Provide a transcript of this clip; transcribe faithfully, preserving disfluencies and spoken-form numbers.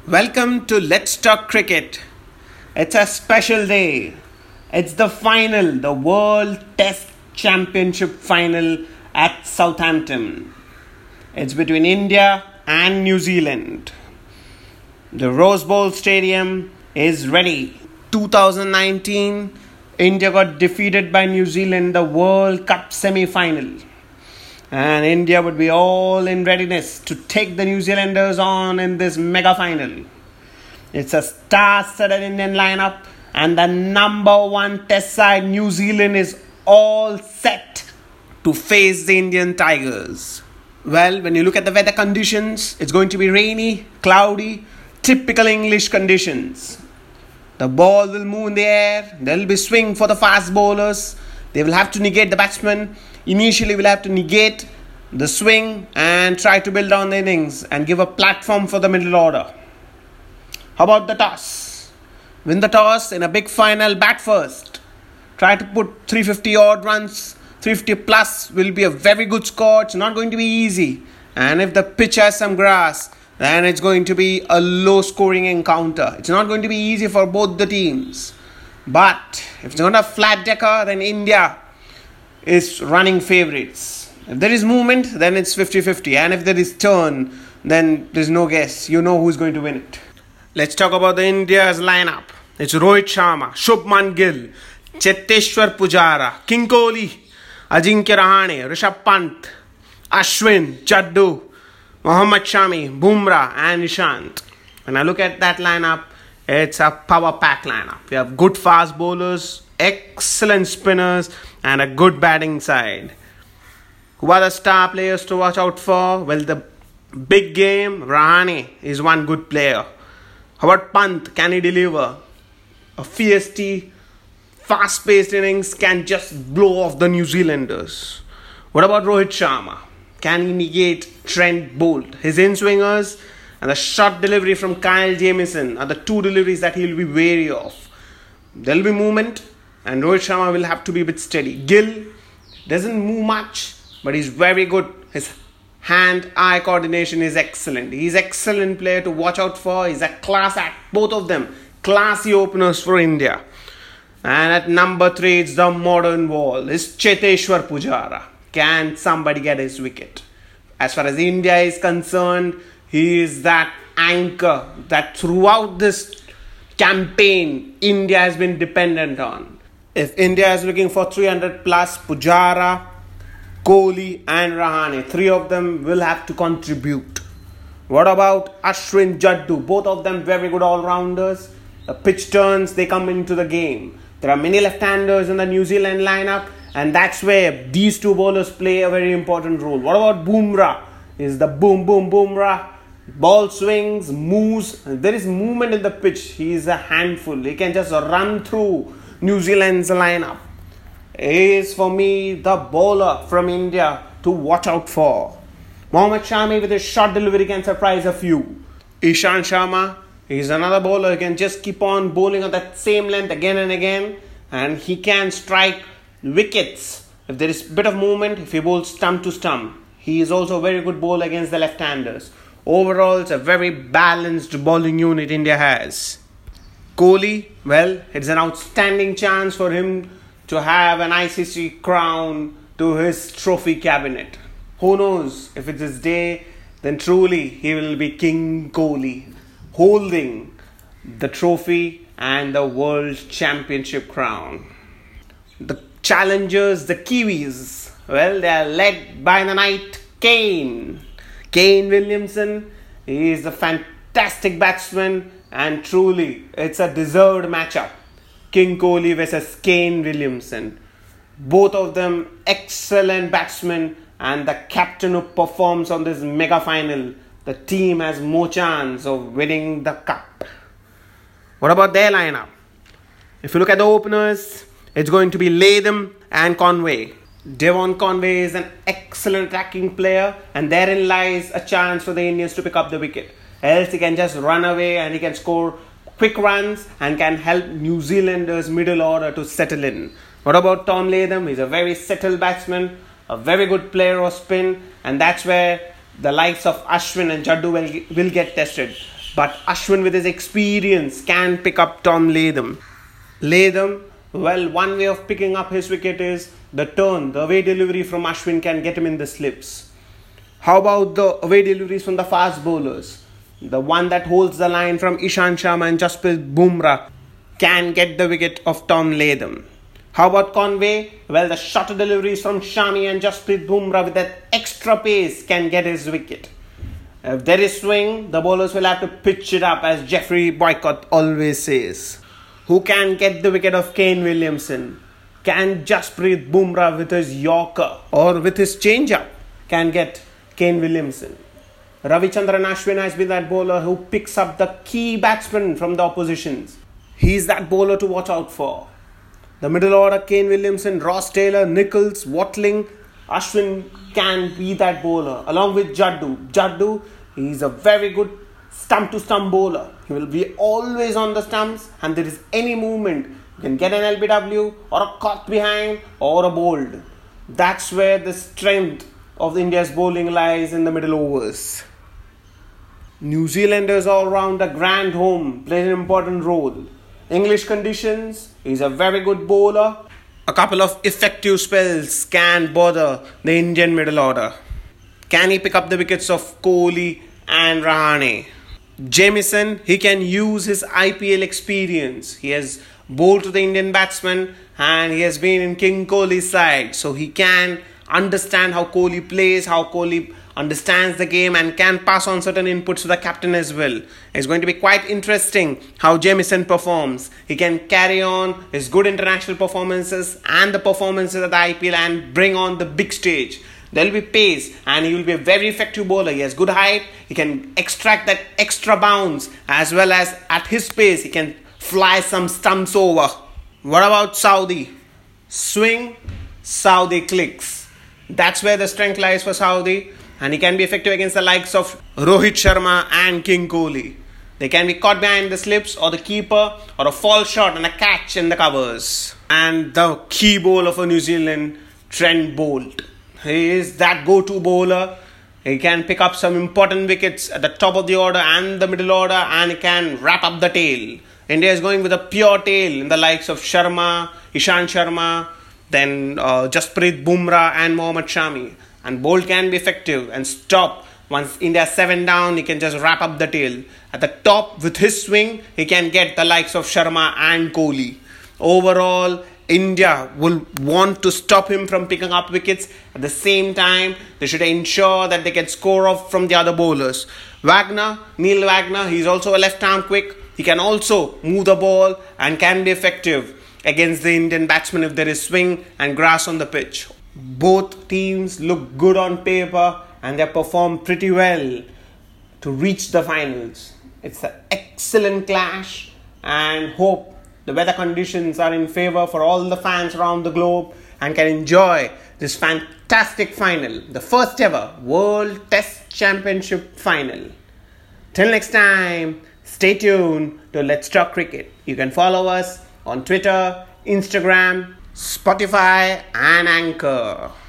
Welcome to Let's Talk Cricket. It's a special day. It's the final, the World Test Championship final at Southampton. It's between India and New Zealand. The Rose Bowl Stadium is ready. twenty nineteen, India got defeated by New Zealand in the World Cup semi-final. And India would be all in readiness to take the New Zealanders on in this mega final. It's a star-studded Indian lineup, and the number one test side, New Zealand, is all set to face the Indian Tigers. Well, when you look at the weather conditions, it's going to be rainy, cloudy, typical English conditions. The ball will move in the air. There will be swing for the fast bowlers. They will have to negate the batsmen. Initially, we'll have to negate the swing and try to build on the innings and give a platform for the middle order. How about the toss? Win the toss in a big final, bat first. Try to put three hundred fifty odd runs. three hundred fifty plus will be a very good score. It's not going to be easy. And if the pitch has some grass, then it's going to be a low scoring encounter. It's not going to be easy for both the teams. But if it's not a flat decker, then India is running favourites. If there is movement, then it's fifty-fifty. And if there is turn, then there's no guess. You know who's going to win it. Let's talk about the India's lineup. It's Rohit Sharma, Shubman Gill, Cheteshwar Pujara, King Kohli, Ajinkya Rahane, Rishabh Pant, Ashwin, Jaddu, Mohammad Shami, Bumrah and Ishant. When I look at that lineup, it's a power pack lineup. We have good fast bowlers, excellent spinners and a good batting side. Who are the star players to watch out for? Well, the big game, Rahane is one good player. How about Pant? Can he deliver? A feisty, fast-paced innings can just blow off the New Zealanders. What about Rohit Sharma? Can he negate Trent Boult? His in-swingers and the short delivery from Kyle Jamieson are the two deliveries that he'll be wary of. There'll be movement and Rohit Sharma will have to be a bit steady. Gill doesn't move much, but he's very good. His hand-eye coordination is excellent. He's an excellent player to watch out for. He's a class act. Both of them classy openers for India. And at number three, it's the modern wall. It's Cheteshwar Pujara. Can somebody get his wicket? As far as India is concerned, he is that anchor that throughout this campaign, India has been dependent on. If India is looking for three hundred plus, Pujara, Kohli and Rahane, three of them will have to contribute. What about Ashwin, Jaddu? Both of them very good all-rounders. The pitch turns, they come into the game. There are many left-handers in the New Zealand lineup, and that's where these two bowlers play a very important role. What about Bumrah? Is the boom, boom, Bumrah. Ball swings, moves. There is movement in the pitch. He is a handful. He can just run through New Zealand's lineup. He is for me the bowler from India to watch out for. Mohammad Shami with his short delivery can surprise a few. Ishant Sharma is another bowler who can just keep on bowling on that same length again and again, and he can strike wickets if there is a bit of movement, if he bowls stump to stump. He is also a very good bowler against the left-handers. Overall, it's a very balanced bowling unit India has. Kohli, well, it's an outstanding chance for him to have an I C C crown to his trophy cabinet. Who knows, if it's his day, then truly he will be King Kohli, holding the trophy and the World Championship crown. The challengers, the Kiwis, well, they are led by the knight Kane. Kane Williamson, he is a fantastic batsman and truly it's a deserved matchup. King Kohli versus Kane Williamson. Both of them excellent batsmen, and the captain who performs on this mega final, the team has more chance of winning the cup. What about their lineup? If you look at the openers, it's going to be Latham and Conway. Devon Conway is an excellent attacking player, and therein lies a chance for the Indians to pick up the wicket. Else he can just run away and he can score quick runs and can help New Zealanders' middle order to settle in. What about Tom Latham? He's a very settled batsman, a very good player of spin, and that's where the likes of Ashwin and Jaddu will, will get tested. But Ashwin, with his experience, can pick up Tom Latham. Latham, well, one way of picking up his wicket is the turn, the away delivery from Ashwin can get him in the slips. How about the away deliveries from the fast bowlers? The one that holds the line from Ishant Sharma and Jasprit Bumrah can get the wicket of Tom Latham. How about Conway? Well, the shorter deliveries from Shami and Jasprit Bumrah with that extra pace can get his wicket. If there is swing, the bowlers will have to pitch it up, as Jeffrey Boycott always says. Who can get the wicket of Kane Williamson? Can Jasprit Bumrah with his Yorker or with his change-up can get Kane Williamson? Ravichandran Ashwin has been that bowler who picks up the key batsmen from the oppositions. He's that bowler to watch out for. The middle order, Kane Williamson, Ross Taylor, Nichols, Watling, Ashwin can be that bowler along with Jaddu. Jaddu, he's a very good stump-to-stump bowler. He will be always on the stumps, and there is any movement, you can get an L B W or a caught behind or a bowled. That's where the strength of India's bowling lies, in the middle overs. New Zealanders all-rounder Grant Holm plays an important role. English conditions, he's a very good bowler. A couple of effective spells can bother the Indian middle order. Can he pick up the wickets of Kohli and Rahane? Jamieson, he can use his I P L experience. He has bowled to the Indian batsmen and he has been in King Kohli's side. So he can understand how Kohli plays, how Kohli understands the game, and can pass on certain inputs to the captain as well. It's going to be quite interesting how Jamieson performs. He can carry on his good international performances and the performances at the I P L and bring on the big stage. There will be pace and he will be a very effective bowler. He has good height. He can extract that extra bounce, as well as at his pace he can fly some stumps over. What about Saudi? Swing, Saudi clicks. That's where the strength lies for Saudi. And he can be effective against the likes of Rohit Sharma and King Kohli. They can be caught behind the slips or the keeper, or a false shot and a catch in the covers. And the key bowler for New Zealand, Trent Boult. He is that go-to bowler. He can pick up some important wickets at the top of the order and the middle order, and he can wrap up the tail. India is going with a pure tail in the likes of Sharma, Ishant Sharma, then uh, Jasprit Bumrah and Mohammad Shami. And Boult can be effective and stop. Once India is seven down, he can just wrap up the tail. At the top, with his swing, he can get the likes of Sharma and Kohli. Overall, India will want to stop him from picking up wickets. At the same time, they should ensure that they can score off from the other bowlers. Wagner, Neil Wagner, he's also a left-arm quick. He can also move the ball and can be effective against the Indian batsmen if there is swing and grass on the pitch. Both teams look good on paper and they perform pretty well to reach the finals. It's an excellent clash, and hope the weather conditions are in favour for all the fans around the globe and can enjoy this fantastic final, the first ever World Test Championship final. Till next time, stay tuned to Let's Talk Cricket. You can follow us on Twitter, Instagram, Spotify and Anchor.